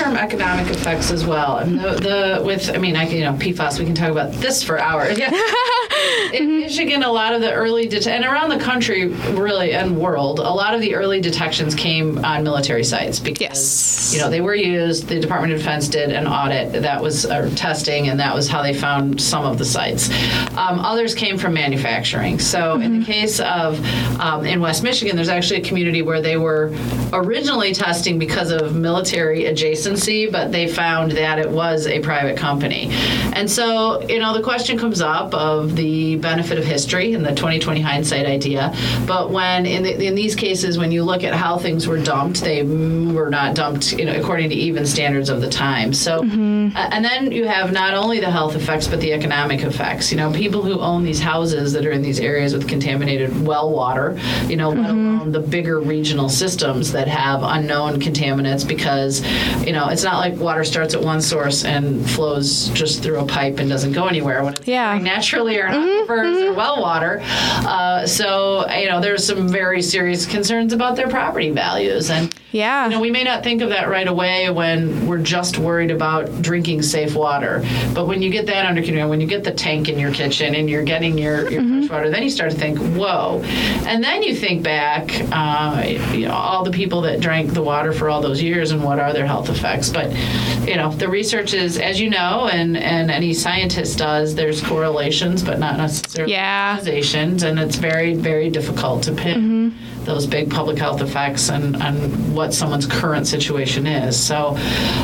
long-term economic effects as well. And PFAS, we can talk about this for hours. Yeah. In Michigan, a lot of the early and around the country, really, and world, a lot of the early detections came on military sites because they were used. The Department of Defense did an audit that was testing, and that was how they found some of the sites. Others came from manufacturing. So in the case of in West Michigan, there's actually a community where they were originally testing because of military adjacency, but they found that it was a private company. And so, the question comes up of the benefit of history and the 20/20 hindsight idea. But when in these cases, when you look at how things were dumped, they were not dumped, according to even standards of the time. So, and then you have not only the health effects, but the economic effects. People who own these houses that are in these areas with contaminated well water, let alone the bigger regional systems that have unknown contaminants, because, it's not like water starts at one source and flows just through a pipe and doesn't go anywhere when it's flowing naturally or aquifers or well water. So, there's some very serious concerns about their property values. And, we may not think of that right away when we're just worried about drinking safe water. But when you get that under control, when you get the tank in your kitchen and you're getting your fresh water, then you start to think, whoa. And then you think back, all the people that drank the water for all those years and what are their health effects. But, the research is, as you know, and any scientist does, there's correlations, but not necessarily causations. And it's very, very difficult to pin those big public health effects and what someone's current situation is. So,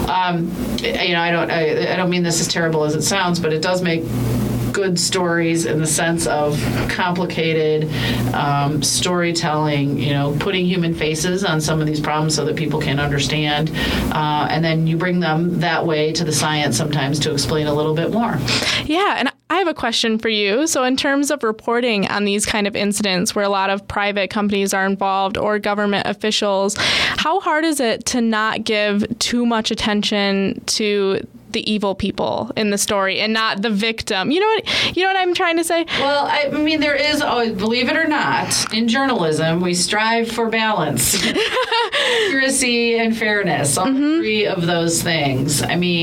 I don't mean this as terrible as it sounds, but it does make good stories in the sense of complicated storytelling, putting human faces on some of these problems so that people can understand. And then you bring them that way to the science sometimes to explain a little bit more. Yeah, and I have a question for you. So in terms of reporting on these kind of incidents where a lot of private companies are involved or government officials, how hard is it to not give too much attention to the evil people in the story and not the victim? You know what I'm trying to say? Well, there is always, believe it or not, in journalism, we strive for balance, accuracy, and fairness. All three of those things.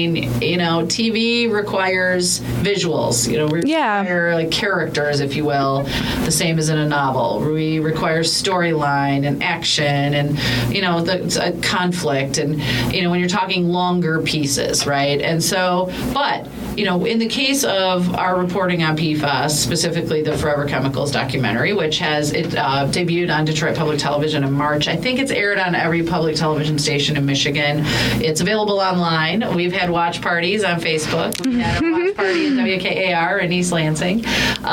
TV requires visuals. We require characters, if you will, the same as in a novel. We require storyline and action and the conflict and when you're talking longer pieces, right? And so, but in the case of our reporting on PFAS, specifically the Forever Chemicals documentary, which has debuted on Detroit Public Television in March. I think it's aired on every public television station in Michigan. It's available online. We've had watch parties on Facebook. We had a watch party in WKAR in East Lansing.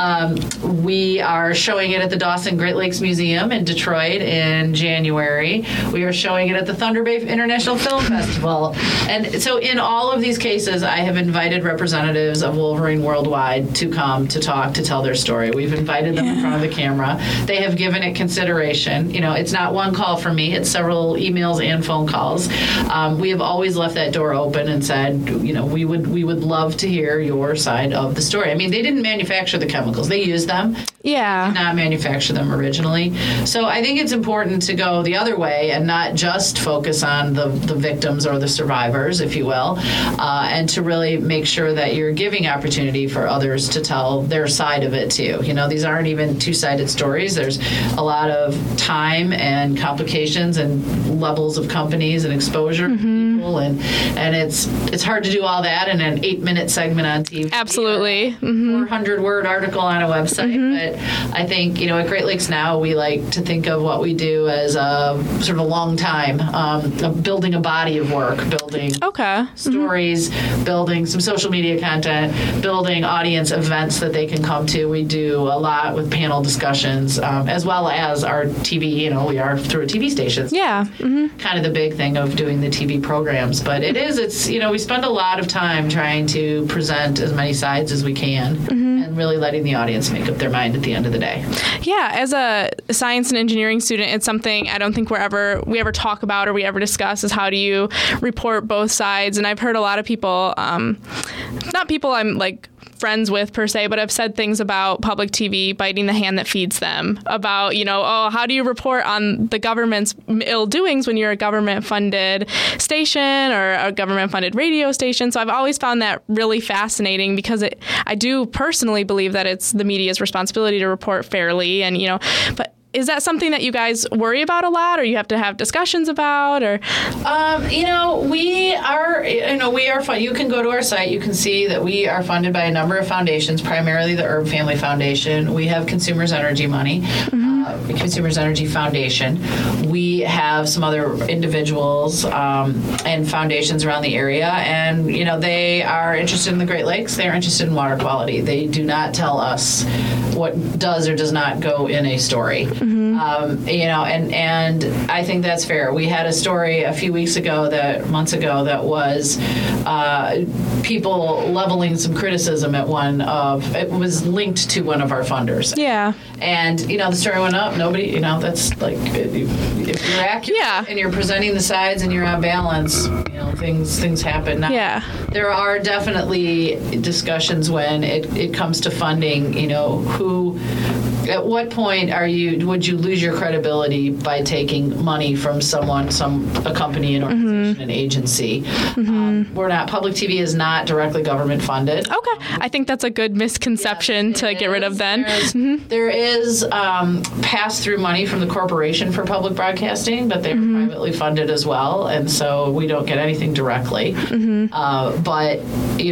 We are showing it at the Dawson Great Lakes Museum in Detroit in January. We are showing it at the Thunder Bay International Film Festival. And so in all of these cases, I have invited representatives of Wolverine Worldwide to come to talk, to tell their story. We've invited them in front of the camera. They have given it consideration. It's not one call from me. It's several emails and phone calls. We have always left that door open and said, we would love to hear your side of the story. They didn't manufacture the chemicals. They used them. Yeah. They did not manufacture them originally. So I think it's important to go the other way and not just focus on the victims or the survivors, if you will, and to really make sure that you're giving opportunity for others to tell their side of it too. These aren't even two-sided stories. There's a lot of time and complications and levels of companies and exposure to people, and it's hard to do all that in an 8-minute segment on TV. Absolutely. 400-word article on a website. But I think, at Great Lakes Now, we like to think of what we do as a sort of a long time, of building a body of work, building stories, building some social media content, building audience events that they can come to. We do a lot with panel discussions, as well as our TV. We are through a TV station. Yeah. Kind of the big thing of doing the TV programs. But it's we spend a lot of time trying to present as many sides as we can and really letting the audience make up their mind at the end of the day. Yeah, as a science and engineering student, it's something I don't think we ever talk about or we ever discuss is how do you report both sides. And I've heard a lot of people, not people I'm friends with per se, but have said things about public TV biting the hand that feeds them, about, how do you report on the government's ill doings when you're a government-funded station or a government-funded radio station? So I've always found that really fascinating because I do personally believe that it's the media's responsibility to report fairly, and, but is that something that you guys worry about a lot, or you have to have discussions about, or? We are fun. You can go to our site. You can see that we are funded by a number of foundations, primarily the Herb Family Foundation. We have Consumers Energy money, Consumers Energy Foundation. We have some other individuals and foundations around the area, and they are interested in the Great Lakes. They are interested in water quality. They do not tell us what does or does not go in a story. And I think that's fair. We had a story a few months ago, that was people leveling some criticism at it was linked to one of our funders. Yeah. And, the story went up. Nobody, that's like, if you're accurate and you're presenting the sides and you're on balance, things happen. Now, there are definitely discussions when it comes to funding, at what point would you lose your credibility by taking money from a company, an organization, an agency? Public TV is not directly government funded. Okay. I think that's a good misconception to get rid of then. There is pass-through money from the Corporation for Public Broadcasting, but they're privately funded as well, and so we don't get anything directly. But,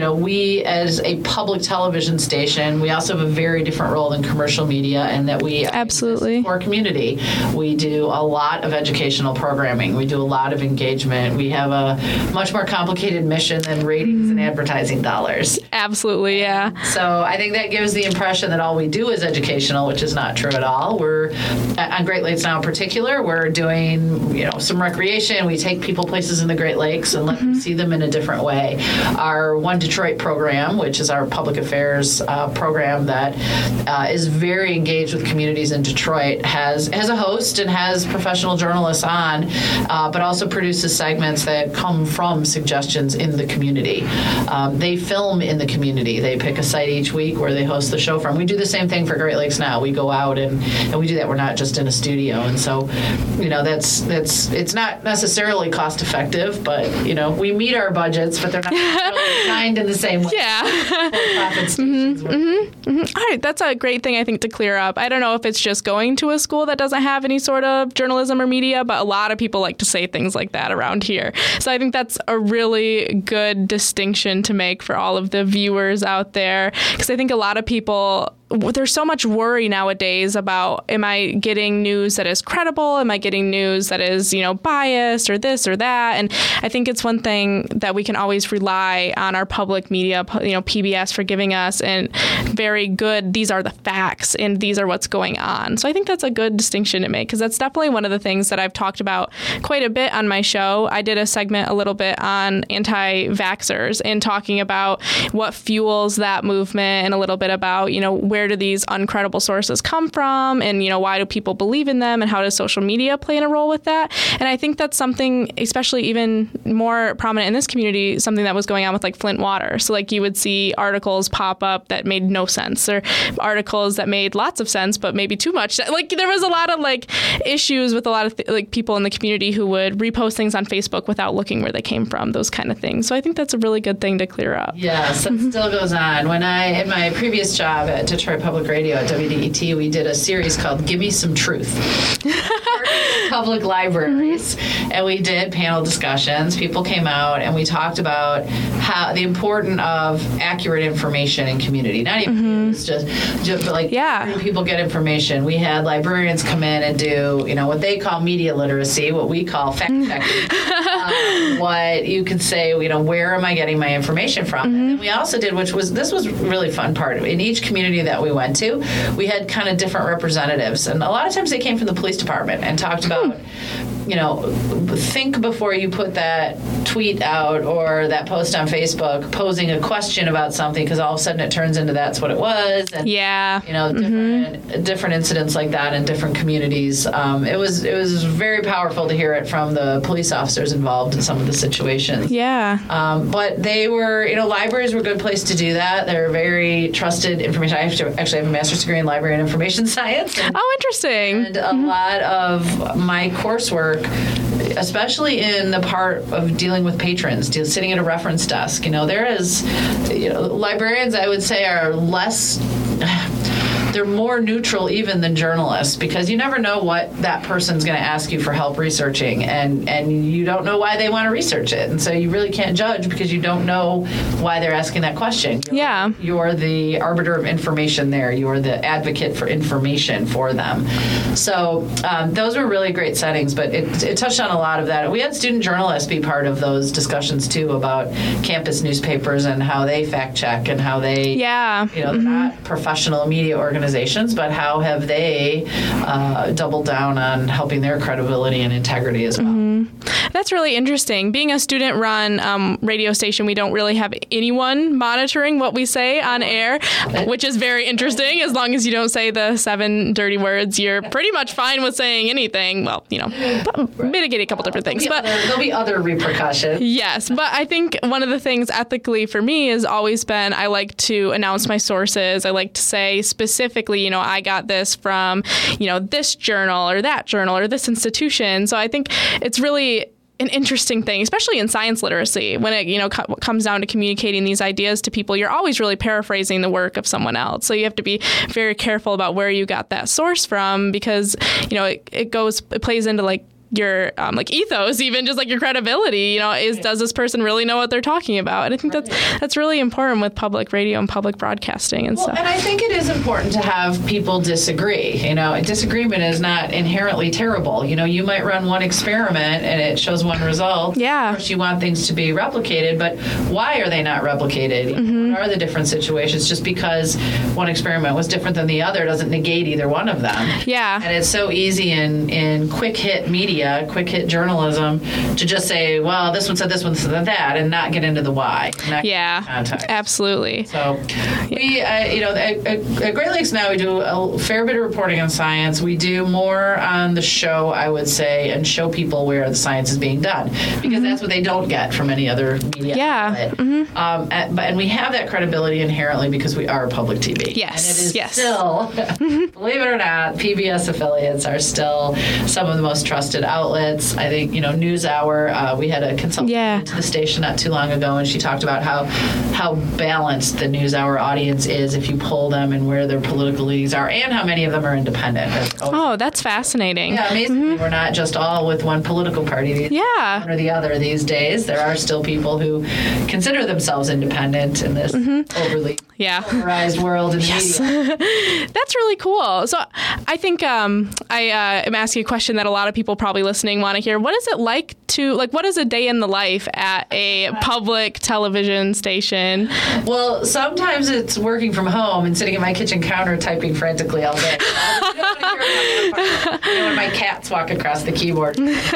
we as a public television station, we also have a very different role than commercial media, and that we absolutely for community. We do a lot of educational programming. We do a lot of engagement. We have a much more complicated mission than ratings and advertising dollars. Absolutely, yeah. So I think that gives the impression that all we do is educational, which is not true at all. We're on Great Lakes Now in particular. We're doing some recreation. We take people places in the Great Lakes and let them see them in a different way. Our One Detroit program, which is our public affairs program that is very engaged with communities in Detroit, has a host and has professional journalists on, but also produces segments that come from suggestions in the community. They film in the community. They pick a site each week where they host the show from. We do the same thing for Great Lakes Now. We go out and we do that. We're not just in a studio, and so that's it's not necessarily cost effective, but we meet our budgets, but they're not necessarily designed in the same way. For-profit stations. All right, that's a great thing I think to clear up. I don't know if it's just going to a school that doesn't have any sort of journalism or media, but a lot of people like to say things like that around here. So I think that's a really good distinction to make for all of the viewers out there, because I think a lot of people, there's so much worry nowadays about, am I getting news that is credible? Am I getting news that is, biased or this or that? And I think it's one thing that we can always rely on our public media, PBS, for giving us and very good, these are the facts and these are what's going on. So I think that's a good distinction to make, because that's definitely one of the things that I've talked about quite a bit on my show. I did a segment a little bit on anti-vaxxers and talking about what fuels that movement and a little bit about, where do these uncredible sources come from, and why do people believe in them, and how does social media play in a role with that? And I think that's something, especially even more prominent in this community, something that was going on with like Flint water. So like you would see articles pop up that made no sense, or articles that made lots of sense but maybe too much. Like there was a lot of like issues with a lot of people in the community who would repost things on Facebook without looking where they came from, those kind of things. So I think that's a really good thing to clear up. Yes, that still goes on. When in my previous job at Detroit Public Radio at WDET, we did a series called Give Me Some Truth. Public libraries, and we did panel discussions. People came out and we talked about how the importance of accurate information in community. Not even just like people get information. We had librarians come in and do what they call media literacy, what we call fact checking. What you could say, where am I getting my information from? And then we also did, this was really fun part. In each community that we went to, we had kind of different representatives, and a lot of times they came from the police department and talked about think before you put that tweet out or that post on Facebook posing a question about something, because all of a sudden it turns into that's what it was. And, different incidents like that in different communities. It was very powerful to hear it from the police officers involved in some of the situations. Yeah. But they were, libraries were a good place to do that. They're very trusted information. I actually have a master's degree in library and information science. Interesting. And a lot of my coursework, especially in the part of dealing with patrons, sitting at a reference desk, there is, librarians, I would say, are less... They're more neutral even than journalists, because you never know what that person's going to ask you for help researching, and you don't know why they want to research it. And so you really can't judge because you don't know why they're asking that question. You're the arbiter of information there. You're the advocate for information for them. So those were really great settings, but it touched on a lot of that. We had student journalists be part of those discussions too about campus newspapers and how they fact check and how they, they're not professional media organizations, but how have they doubled down on helping their credibility and integrity as well. That's really interesting. Being a student-run radio station, we don't really have anyone monitoring what we say on air, which is very interesting. As long as you don't say the 7 dirty words, you're pretty much fine with saying anything. Well, mitigate a couple different things. There'll be other repercussions. Yes, but I think one of the things ethically for me has always been I like to announce my sources. I like to say specifically, I got this from, this journal or that journal or this institution. So I think it's really an interesting thing, especially in science literacy, when it comes down to communicating these ideas to people. You're always really paraphrasing the work of someone else, so you have to be very careful about where you got that source from, because it plays into your ethos, even just your credibility. Does this person really know what they're talking about? And I think that's really important with public radio and public broadcasting and stuff. And I think it is important to have people disagree. Disagreement is not inherently terrible. You might run one experiment and it shows one result. Yeah. Of course, you want things to be replicated, but why are they not replicated? What are the different situations? Just because one experiment was different than the other doesn't negate either one of them. Yeah. And it's so easy in quick hit media, quick hit journalism, to just say, well, this one said this, one said that, and not get into the why. Context. Absolutely. So we, at Great Lakes Now, we do a fair bit of reporting on science. We do more on the show, I would say, and show people where the science is being done, because that's what they don't get from any other media outlet. And we have that credibility inherently because we are public TV. Yes. And it is still, believe it or not, PBS affiliates are still some of the most trusted outlets. I think, NewsHour, we had a consultant to the station not too long ago, and she talked about how balanced the NewsHour audience is if you poll them and where their political leagues are, and how many of them are independent. That's fascinating. Yeah, amazing. We're not just all with one political party one or the other these days. There are still people who consider themselves independent in this overly polarized world in media. That's really cool. So I think I am asking a question that a lot of people probably listening want to hear. What is it like what is a day in the life at a public television station? Well, sometimes it's working from home and sitting at my kitchen counter typing frantically all day. When my cats walk across the keyboard.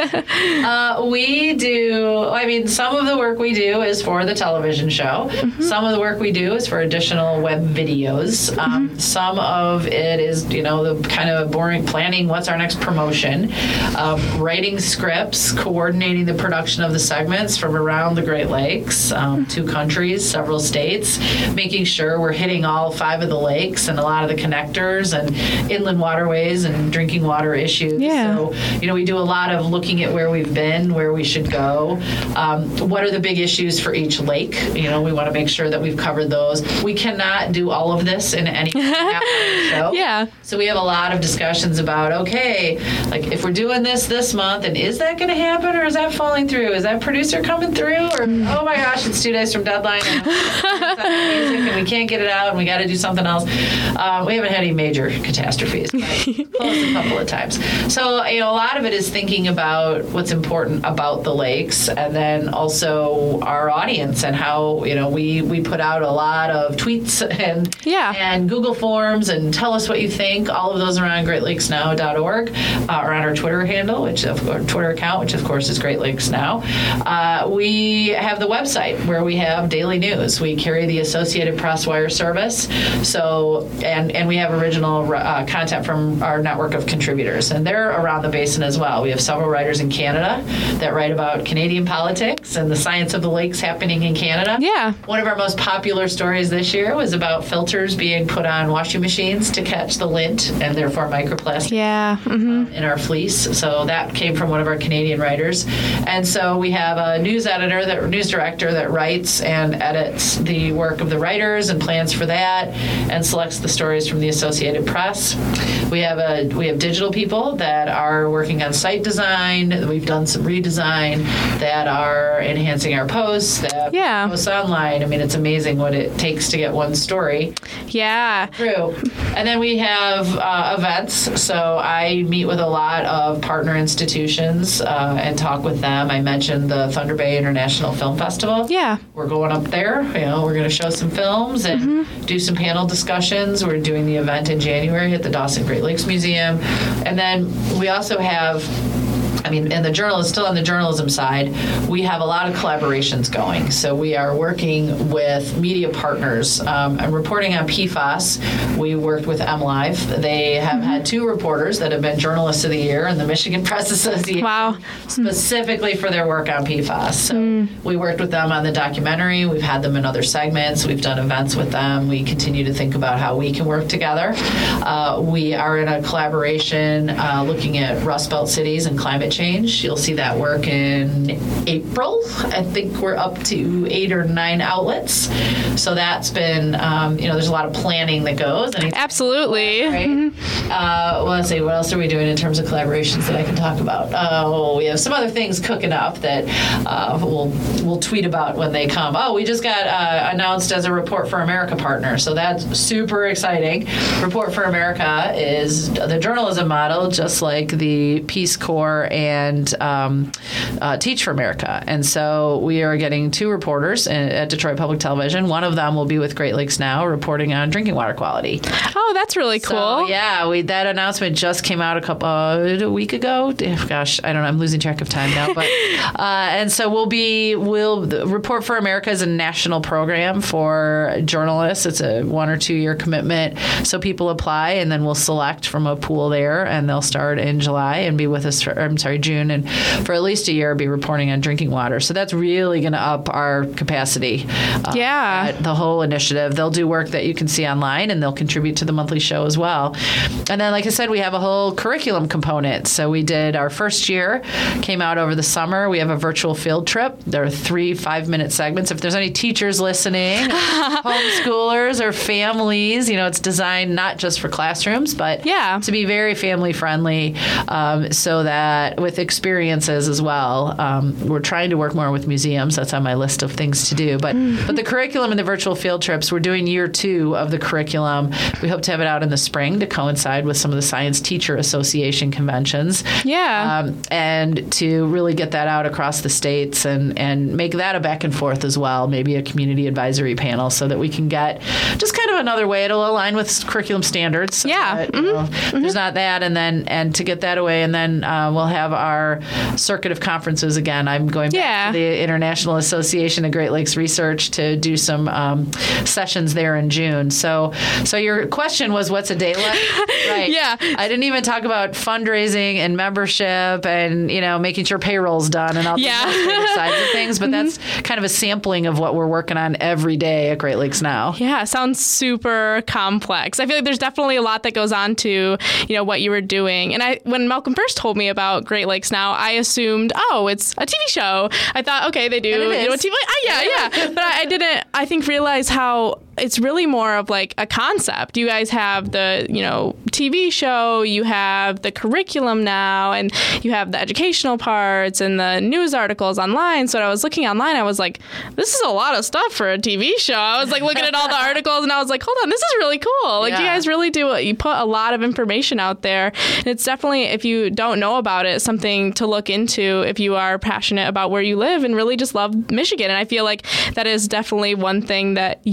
We do, some of the work we do is for the television show. Some of the work we do is for additional web videos. Some of it is, the kind of boring planning, what's our next promotion, writing scripts, coordinating the production of the segments from around the Great Lakes, 2 countries, several states, making sure we're hitting all 5 of the lakes and a lot of the connectors and inland waterways and drinking water issues. Yeah. So, we do a lot of looking at where we've been, where we should go, what are the big issues for each lake. We want to make sure that we've covered those. We cannot do all of this in any show. Yeah. So we have a lot of discussions about, if we're doing this month, and is that going to happen, or is that falling through? Is that producer coming through? Or, oh my gosh, it's 2 days from deadline, and we can't get it out, and we got to do something else. We haven't had any major catastrophes, but close a couple of times. So, a lot of it is thinking about what's important about the lakes, and then also our audience and how, we put out a lot of tweets and Google Forms and tell us what you think. All of those are on greatlakesnow.org or on our Twitter handle, which of our Twitter account, which of course is Great Lakes Now. We have the website where we have daily news. We carry the Associated Press wire service. So, and we have original content from our network of contributors, and they're around the basin as well. We have several writers in Canada that write about Canadian politics and the science of the lakes happening in Canada. Yeah. One of our most popular stories this year was about filters being put on washing machines to catch the lint and therefore microplastic in our fleece. So that came from one of our Canadian writers. And so we have a news director that writes and edits the work of the writers and plans for that and selects the stories from the Associated Press. We have digital people that are working on site design. We've done some redesign that are enhancing our posts, that posts online. I mean, it's amazing what it takes to get one story through. And then we have events. So I meet with a lot of partner institutions and talk with them. I mentioned the Thunder Bay International Film Festival. Yeah. We're going up there. We're going to show some films and do some panel discussions. We're doing the event in January at the Dawson Great Lakes Museum. And then we also have, and the journal is still on the journalism side. We have a lot of collaborations going. So we are working with media partners. I'm reporting on PFAS. We worked with MLive. They have had 2 reporters that have been Journalists of the Year in the Michigan Press Association specifically for their work on PFAS. So we worked with them on the documentary. We've had them in other segments. We've done events with them. We continue to think about how we can work together. We are in a collaboration looking at Rust Belt cities and climate change. You'll see that work in April. I think we're up to 8 or 9 outlets. So that's been, there's a lot of planning that goes. Absolutely. Right? Let's see, what else are we doing in terms of collaborations that I can talk about? We have some other things cooking up that we'll tweet about when they come. We just got announced as a Report for America partner. So that's super exciting. Report for America is the journalism model, just like the Peace Corps and Teach for America. And so we are getting 2 reporters at Detroit Public Television. One of them will be with Great Lakes Now reporting on drinking water quality. Oh, that's really cool. So, that announcement just came out a week ago. Gosh, I don't know. I'm losing track of time now. But and so Report for America is a national program for journalists. It's a 1 or 2 year commitment. So people apply, and then we'll select from a pool there, and they'll start in July and be with us June, and for at least a year be reporting on drinking water. So that's really going to up our capacity. The whole initiative. They'll do work that you can see online, and they'll contribute to the monthly show as well. And then, like I said, we have a whole curriculum component. So we did our first year, came out over the summer. We have a virtual field trip. There are 3 5-minute segments. If there's any teachers listening, homeschoolers or families, it's designed not just for classrooms, but to be very family friendly, so that with experiences as well. We're trying to work more with museums. That's on my list of things to do. But the curriculum and the virtual field trips, we're doing year 2 of the curriculum. We hope to have it out in the spring to coincide with some of the Science Teacher Association conventions. And to really get that out across the states and make that a back and forth as well, maybe a community advisory panel, so that we can get just kind of another way. It'll align with curriculum standards. So that, there's not that. And to get that away, and then we'll have our circuit of conferences again. I'm going back to the International Association of Great Lakes Research to do some sessions there in June. So your question was, what's a day like? Right. I didn't even talk about fundraising and membership and, making sure payroll's done and all the sides of things. But that's kind of a sampling of what we're working on every day at Great Lakes Now. Yeah, sounds super complex. I feel like there's definitely a lot that goes on to, what you were doing. And when Malcolm first told me about Great Lakes Now, I assumed, it's a TV show. I thought, okay, they do, TV. But I didn't, I think, realize how it's really more of like a concept. You guys have the, TV show, you have the curriculum now, and you have the educational parts and the news articles online. So when I was looking online, I was like, this is a lot of stuff for a TV show. I was like looking at all the articles and I was like, hold on, this is really cool. Like, you guys really do it. You put a lot of information out there. And it's definitely, if you don't know about it, something to look into if you are passionate about where you live and really just love Michigan. And I feel like that is definitely one thing that unites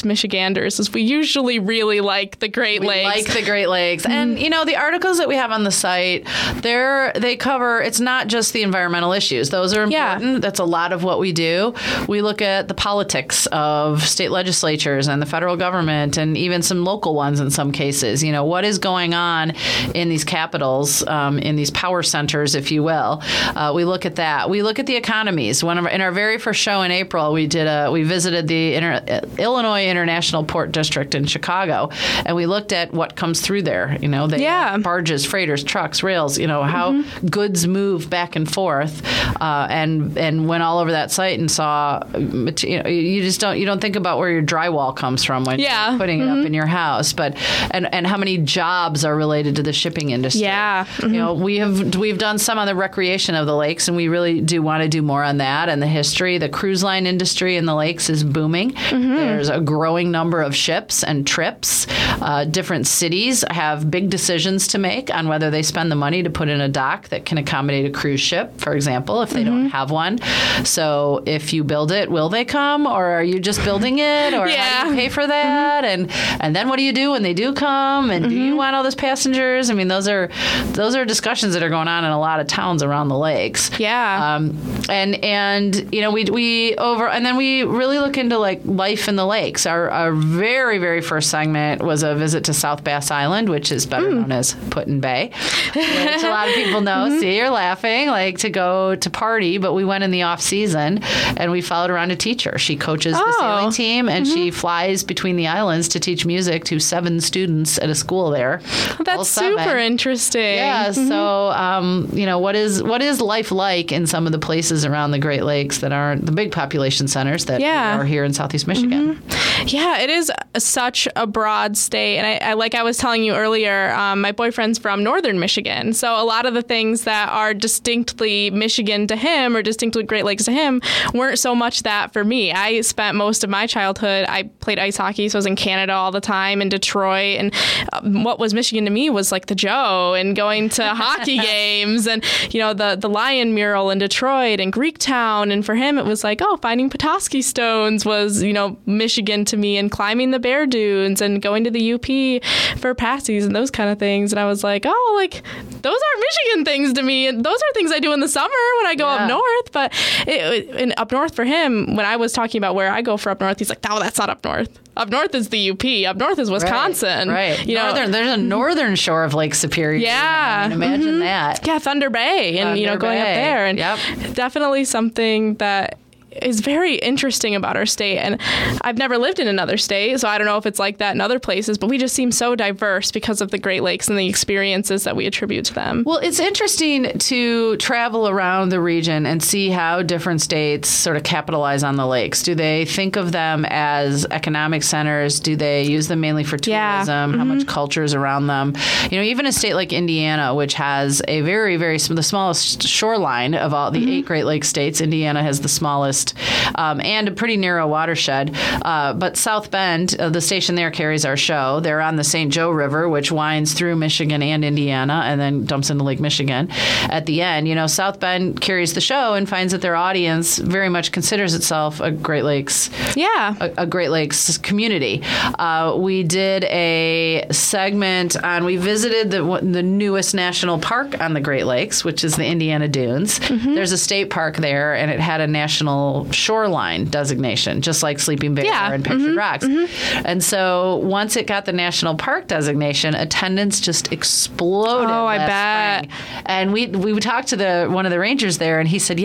us Michiganders is we usually really like the Great Lakes. Like the Great Lakes. And, the articles that we have on the site, they cover, it's not just the environmental issues. Those are important. That's a lot of what we do. We look at the politics of state legislatures and the federal government and even some local ones in some cases. What is going on in these capitals, in these power centers, if you will. We look at that. We look at the economies. In our very first show in April, we visited the Illinois International Port District in Chicago, and we looked at what comes through there. They have barges, freighters, trucks, rails. How goods move back and forth, and went all over that site and saw. You don't think about where your drywall comes from when you're putting it up in your house, but and how many jobs are related to the shipping industry. Yeah, we've done some on the recreation of the lakes, and we really do want to do more on that and the history. The cruise line industry in the lakes is booming. There's a growing number of ships and trips. Different cities have big decisions to make on whether they spend the money to put in a dock that can accommodate a cruise ship, for example, if they don't have one. So if you build it, will they come, or are you just building it, or how do you pay for that? And then what do you do when they do come? And do you want all those passengers? I mean, those are discussions that are going on in a lot of towns around the lakes. Yeah. And then we really look into like life in the lakes. Our very, very first segment was a visit to South Bass Island, which is better known as Put-in Bay, which a lot of people know. See, you're laughing, like to go to party, but we went in the off season and we followed around a teacher. She coaches the sailing team, and she flies between the islands to teach music to 7 students at a school there. That's super interesting. Yeah. So, what is life like in some of the places around the Great Lakes that aren't the big population centers that are here in Southeast Michigan? Yeah, it is such a broad state. And I like I was telling you earlier, my boyfriend's from northern Michigan. So a lot of the things that are distinctly Michigan to him or distinctly Great Lakes to him weren't so much that for me. I spent most of my childhood, I played ice hockey, so I was in Canada all the time, in Detroit. And what was Michigan to me was like the Joe and going to hockey games and, the Lion mural in Detroit and Greektown. And for him, it was like, finding Petoskey stones was, Michigan to me, and climbing the Bear Dunes and going to the UP for passies and those kind of things. And I was like, those aren't Michigan things to me. And those are things I do in the summer when I go up north. But up north for him, when I was talking about where I go for up north, he's like, no, that's not up north. Up north is the UP. Up north is Wisconsin. Right. There's a northern shore of Lake Superior. Yeah. Imagine that. Yeah, Thunder Bay. And, going up there. And definitely something that is very interesting about our state. And I've never lived in another state, so I don't know if it's like that in other places, but we just seem so diverse because of the Great Lakes and the experiences that we attribute to them. Well, it's interesting to travel around the region and see how different states sort of capitalize on the lakes. Do they think of them as economic centers? Do they use them mainly for tourism? How much culture is around them? Even a state like Indiana, which has a very, very the smallest shoreline of all the 8 Great Lakes states. Indiana has the smallest and a pretty narrow watershed. But South Bend, the station there carries our show. They're on the St. Joe River, which winds through Michigan and Indiana and then dumps into Lake Michigan at the end. South Bend carries the show and finds that their audience very much considers itself a Great Lakes, a Great Lakes community. We did a segment we visited the newest national park on the Great Lakes, which is the Indiana Dunes. There's a state park there, and it had a national shoreline designation, just like Sleeping Bear and Pictured Rocks. And so once it got the national park designation, attendance just exploded. Oh, I bet. Spring. And we talked to one of the rangers there, and he said,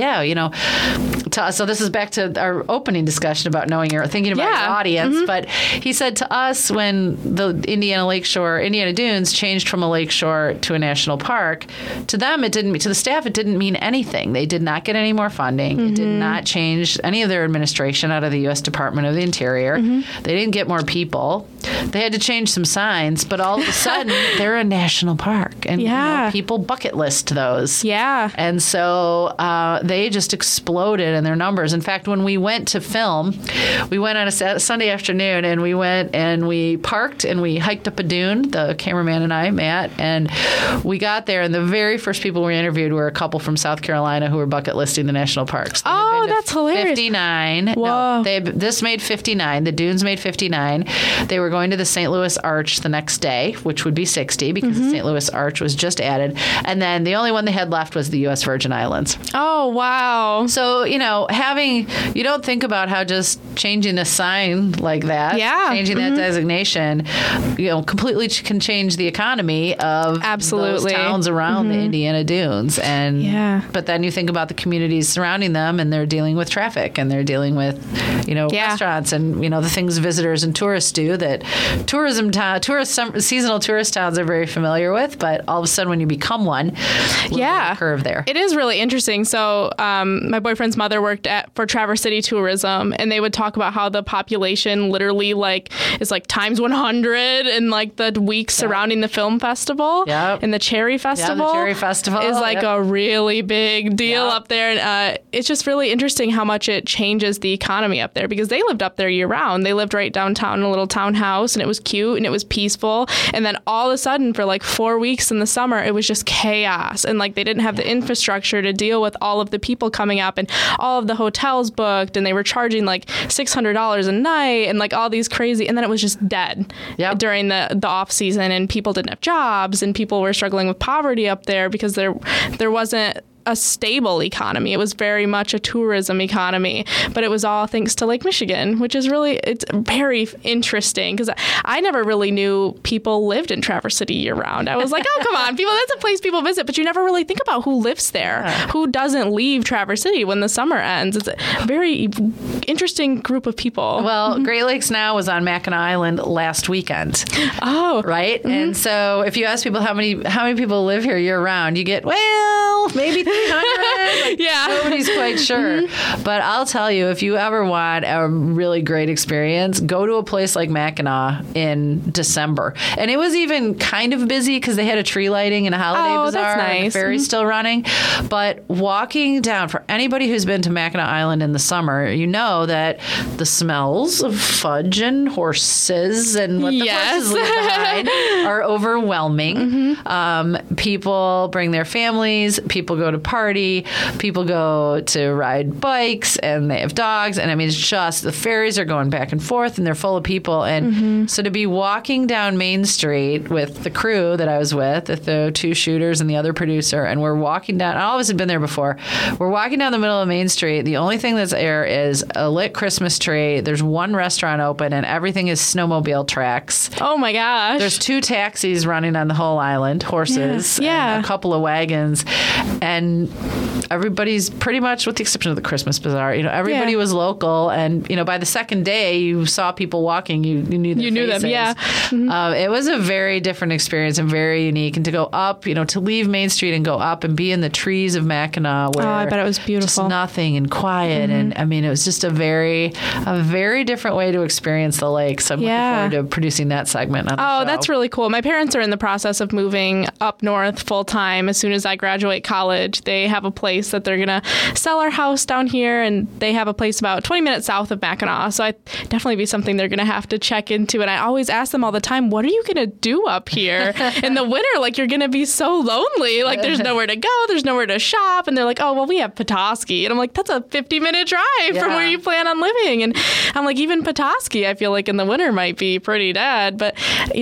so this is back to our opening discussion about thinking about your audience. But he said to us, when the Indiana Dunes changed from a lakeshore to a national park, to the staff, it didn't mean anything. They did not get any more funding. It did not change any of their administration out of the U.S. Department of the Interior. They didn't get more people. They had to change some signs, but all of a sudden, they're a national park. And people bucket list those. Yeah. And so they just exploded in their numbers. In fact, when we went to film, we went on a Sunday afternoon, and we went and we parked and we hiked up a dune, the cameraman and I, Matt, and we got there, and the very first people we interviewed were a couple from South Carolina who were bucket listing the national parks. They Oh, that's hilarious. 59. Whoa. No, this made 59. The dunes made 59. They were going to the St. Louis Arch the next day, which would be 60 because the St. Louis Arch was just added. And then the only one they had left was the U.S. Virgin Islands. Oh, wow. So, you don't think about how just changing a sign like that, changing that designation, completely can change the economy of those towns around the Indiana Dunes. And but then you think about the communities surrounding them, and they're dealing with traffic, and they're dealing with, restaurants, and the things visitors and tourists do that seasonal tourist towns are very familiar with. But all of a sudden, when you become one, curve there. It is really interesting. So my boyfriend's mother worked for Traverse City Tourism, and they would talk about how the population literally is times 100 in the weeks surrounding the film festival and the Cherry Festival. Yeah, the Cherry Festival is a really big deal up there. And it's just really interesting how much it changes the economy up there, because they lived up there year round. They lived right downtown in a little townhouse, and it was cute and it was peaceful. And then all of a sudden for 4 weeks in the summer, it was just chaos. And they didn't have the infrastructure to deal with all of the people coming up, and all of the hotels booked, and they were charging $600 a night, and all these crazy, and then it was just dead during the off season, and people didn't have jobs, and people were struggling with poverty up there because there wasn't a stable economy. It was very much a tourism economy, but it was all thanks to Lake Michigan, which is it's very interesting, because I never really knew people lived in Traverse City year round. I was like, oh, come on, that's a place people visit, but you never really think about who lives there, who doesn't leave Traverse City when the summer ends. It's a very interesting group of people. Well, Great Lakes Now was on Mackinac Island last weekend. Oh, right. And so if you ask people how many people live here year round, you get, maybe 300. Nobody's quite sure. But I'll tell you, if you ever want a really great experience, go to a place like Mackinac in December. And it was even kind of busy because they had a tree lighting and a holiday bazaar. That's nice. And the ferry's still running. But walking down, for anybody who's been to Mackinac Island in the summer, you know that the smells of fudge and horses and what the horses leave behind are overwhelming. People bring their families. People go to party, people go to ride bikes, and they have dogs. And I mean, it's just, the ferries are going back and forth, and they're full of people. And so to be walking down Main Street with the crew that I was with the two shooters and the other producer, and we're walking down, all of us had been there before, we're walking down the middle of Main Street. The only thing that's there is a lit Christmas tree. There's one restaurant open, and everything is snowmobile tracks. Oh my gosh. There's 2 taxis running on the whole island, horses, and a couple of wagons. And everybody's pretty much, with the exception of the Christmas bazaar, everybody was local. And, by the second day, you saw people walking, you knew their faces. Them, yeah. It was a very different experience and very unique. And to go up, to leave Main Street and go up and be in the trees of Mackinac, where I bet it was beautiful. Just nothing and quiet. And I mean, it was just a very different way to experience the lake. So I'm looking forward to producing that segment on the show. That's really cool. My parents are in the process of moving up north full time. As soon as I graduate college, they have a place that they're going to sell our house down here, and they have a place about 20 minutes south of Mackinac. So definitely be something they're going to have to check into. And I always ask them all the time, what are you going to do up here in the winter? You're going to be so lonely. There's nowhere to go. There's nowhere to shop. And they're like, oh, well, we have Petoskey. And I'm like, that's a 50-minute drive from where you plan on living. And I'm like, even Petoskey, I feel like in the winter might be pretty dead. But,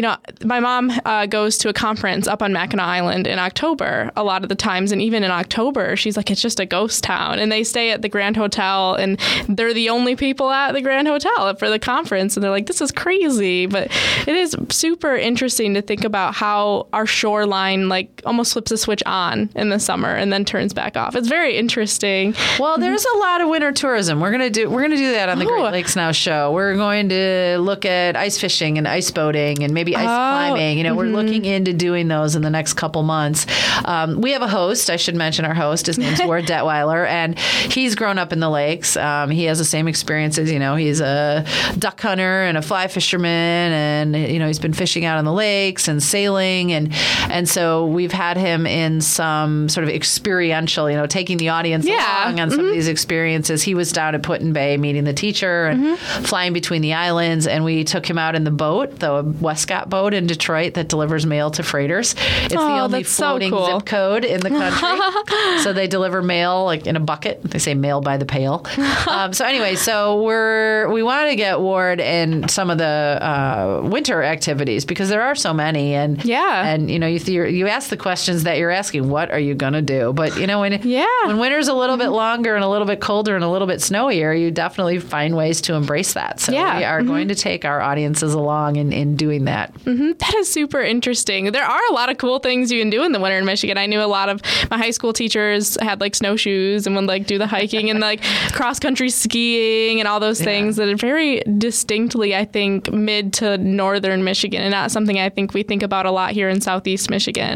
my mom goes to a conference up on Mackinac Island in October a lot of the times. And even in October, she's like, it's just a ghost town. And they stay at the Grand Hotel, and they're the only people at the Grand Hotel for the conference. And they're like, this is crazy. But it is super interesting to think about how our shoreline almost flips a switch on in the summer and then turns back off. It's very interesting. Well, there's a lot of winter tourism. We're gonna do that on the Great Lakes Now show. We're going to look at ice fishing and ice boating and maybe ice climbing. We're looking into doing those in the next couple months. We have a host. I should mention our host. His name's Ward Detweiler, and he's grown up in the lakes. He has the same experiences. He's a duck hunter and a fly fisherman, and he's been fishing out on the lakes and sailing, and so we've had him in some sort of experiential, taking the audience along on some of these experiences. He was down at Put-in-Bay meeting the teacher and flying between the islands, and we took him out in the boat, the Westcott boat in Detroit that delivers mail to freighters. It's the only floating zip code in the country. So they deliver mail like in a bucket. They say mail by the pail. So anyway, we wanted to get Ward in some of the winter activities because there are so many. And you ask the questions that you're asking. What are you going to do? But when winter's a little bit longer and a little bit colder and a little bit snowier, you definitely find ways to embrace that. So we are going to take our audiences along in doing that. That is super interesting. There are a lot of cool things you can do in the winter in Michigan. I knew a lot of my high school teachers had like snowshoes and would like do the hiking and like cross country skiing and all those things that are very distinctly, I think, mid to northern Michigan and not something I think we think about a lot here in Southeast Michigan.